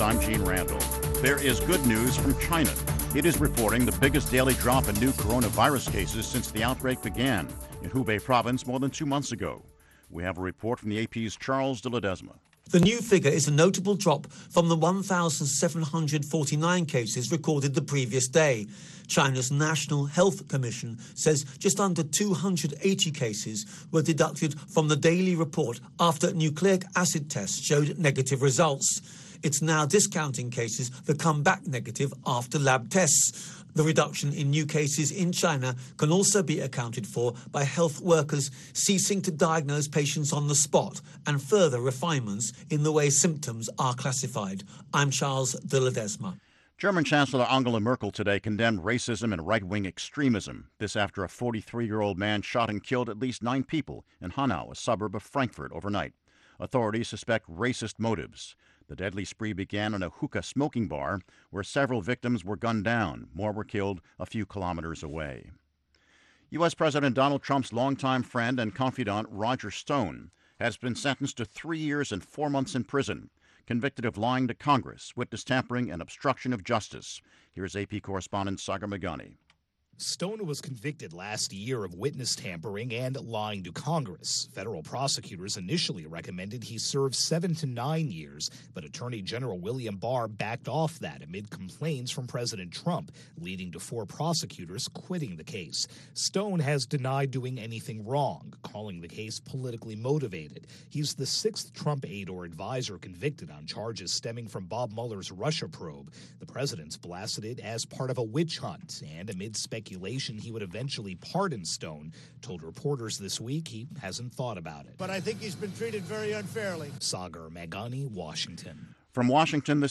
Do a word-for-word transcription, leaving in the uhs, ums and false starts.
I'm Gene Randall. There is good news from China. It is reporting the biggest daily drop in new coronavirus cases since the outbreak began in Hubei province more than two months ago. We have a report from the A P's Charles de Ledesma. The new figure is a notable drop from the one thousand seven hundred forty-nine cases recorded the previous day. China's National Health Commission says just under two hundred eighty cases were deducted from the daily report after nucleic acid tests showed negative results. It's now discounting cases that come back negative after lab tests. The reduction in new cases in China can also be accounted for by health workers ceasing to diagnose patients on the spot and further refinements in the way symptoms are classified. I'm Charles de Ledesma. German Chancellor Angela Merkel today condemned racism and right-wing extremism. This after a forty-three-year-old man shot and killed at least nine people in Hanau, a suburb of Frankfurt, overnight. Authorities suspect racist motives. The deadly spree began in a hookah smoking bar where several victims were gunned down. More were killed a few kilometers away. U S. President Donald Trump's longtime friend and confidant Roger Stone has been sentenced to three years and four months in prison, convicted of lying to Congress, witness tampering, and obstruction of justice. Here's A P correspondent Sagar Meghani. Stone was convicted last year of witness tampering and lying to Congress. Federal prosecutors initially recommended he serve seven to nine years, but Attorney General William Barr backed off that amid complaints from President Trump, leading to four prosecutors quitting the case. Stone has denied doing anything wrong, calling the case politically motivated. He's the sixth Trump aide or advisor convicted on charges stemming from Bob Mueller's Russia probe. The president's blasted it as part of a witch hunt, and amid speculation he would eventually pardon Stone, told reporters this week he hasn't thought about it. But I think he's been treated very unfairly. Sagar Meghani, Washington. From Washington, this